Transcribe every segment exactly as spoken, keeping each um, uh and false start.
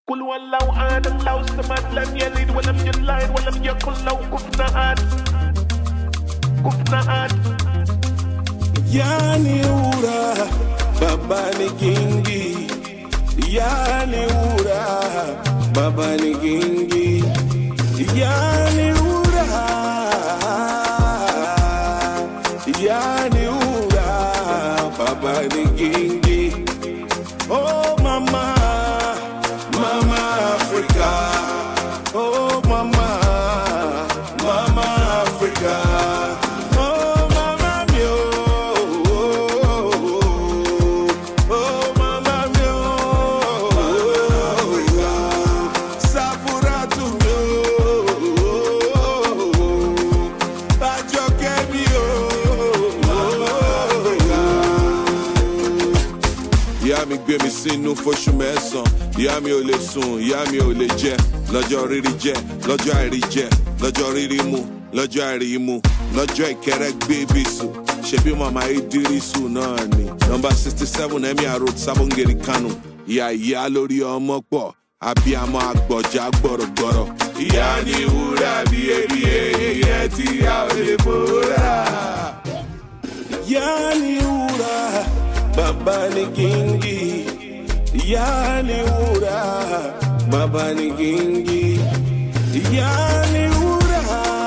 كل ولو عاد لو سمعت لم يلد ولم يولد ولم يكن له كفوا أحد كفوا أحد Yani ura baba ni kingi Yani ura baba ni kingi Yani ura Yani ura baba ni kingi Oh mama Mama Africa Oh mama Mama Africa Mi gbé mi sínú fóṣù mẹ́sàn-án ìyá mi ò lè sùn ìyá mi ò lè jẹ lọ́jọ́ rírí jẹ lọ́jọ́ àìrí jẹ lọ́jọ́ rírí mu lọ́jọ́ àìrí mu lọ́jọ́ ìkẹrẹ́ gbé bí sùn ṣebí mama Idrisu náà ni nọ́mbà sixty seven Emir Road Sabongeri Kano ìyá ìyá lórí ọmọ pọ̀ abiyamọ agbọ̀jà gbọ̀rọ̀gbọ̀rọ̀ ìyá ni wúrà bíyebíye ìyá tí a ò lè bóra. ìyá ni wúrà. Baba ni kingi, yani ura. Baba ni kingi, yani ura.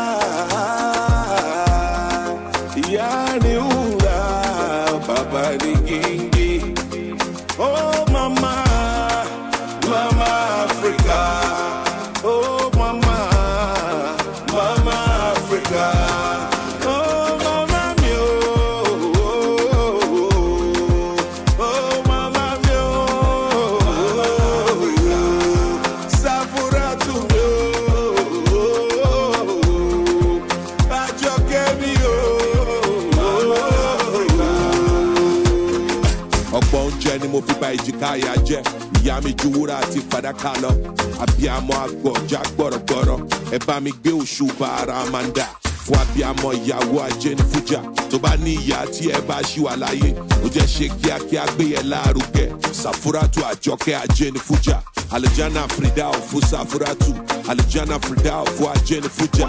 Yani ura. Baba ni kingi. Oh mama, mama Africa. Oh mama, mama Africa. Ni mo fi ba ìjìkáyà jẹ́ ìyá mi ju wúrà àti fàdákà lọ abiyamọ agbọ̀jà gbọ̀rọ̀gbọ̀rọ̀ ẹ bá mi gbé òṣùbà Àràmàǹdà fún abiyamọ ìyàwó Ajénifújà tó bá ní ìyá tí ẹ bá ṣì wà láyé ó jẹ́ ṣe kíákíá gbé yẹn lárugẹ Sàfúrátù Àjọkẹ́ Ajénifújà Aljana Fridau fún Sàfúrátù Aljana Fridau fún Ajénifújà.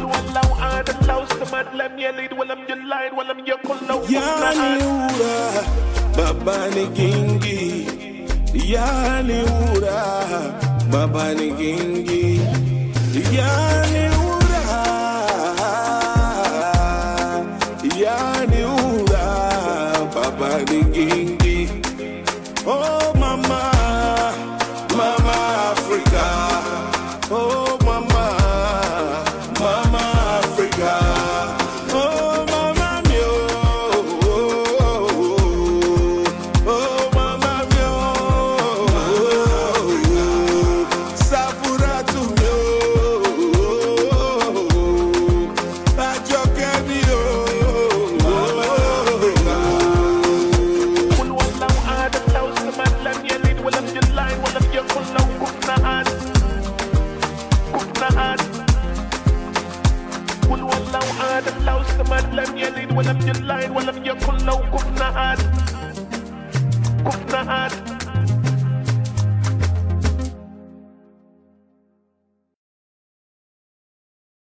Yani ura Baba ni kingi, yani ura. Baba ni kingi, yani ura. Yani ura. Baba ni kingi. Oh mama, mama Africa. Oh mama, mama Africa. لم يلد ولم يولد ولم يكن له كفوا أحد كفوا أحد